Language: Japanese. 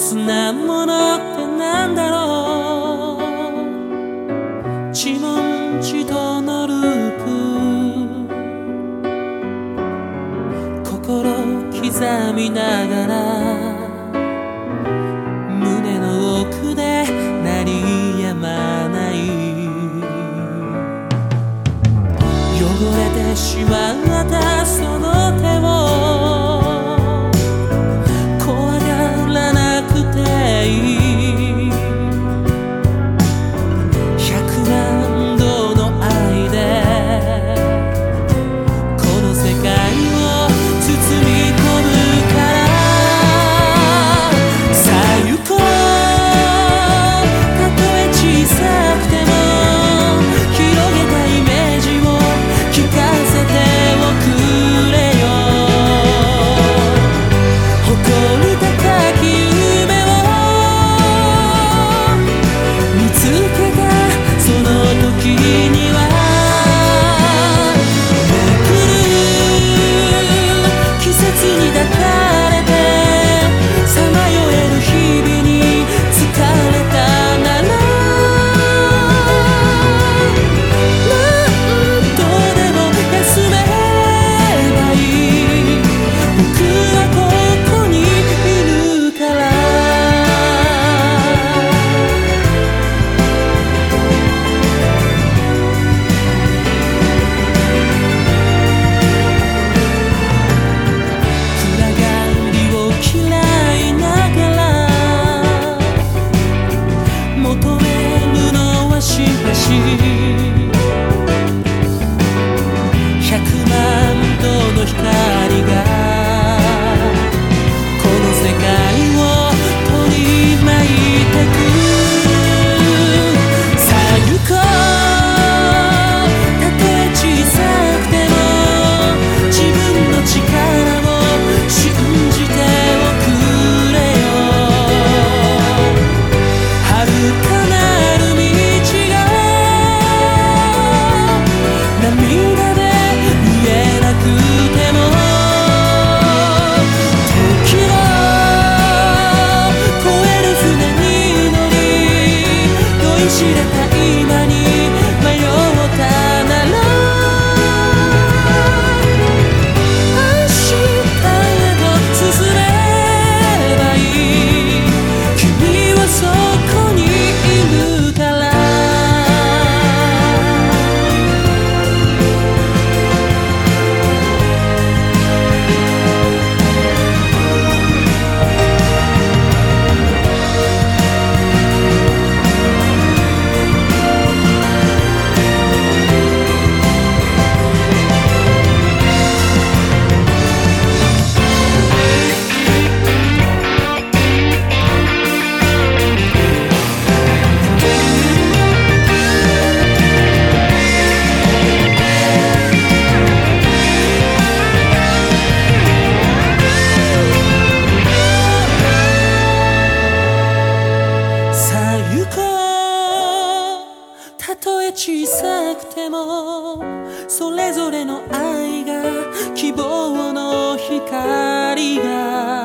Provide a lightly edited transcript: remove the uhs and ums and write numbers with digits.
つなものってなんだろう。自問自答のループ、心刻みながら胸の奥で鳴りやまない、汚れてしまったその手を怖がらなくていい。100万度の愛でこの世界を包み込むから。さあ行こう、たとえ小さくても広げたイメージを聞かせておくれよ。誇り高き夢を見つけたその時にはめくる季節に抱かれてさまよえる日々に疲れたなら何度でも休めばいい。僕はここにいるから。暗がりを嫌いながら求めるのはしばし100万度の光がこの世界を取り巻いてく。さあ行こう、たとえ小さくても自分の力を信じておくれよ。遥かなる道が涙で見えなくても時を越える船に乗り酔いしれた今に迷ったなら明日へと進めばいい。君はそこにいるから。さあ行こう、たとえ小さくてもそれぞれの愛が希望の光が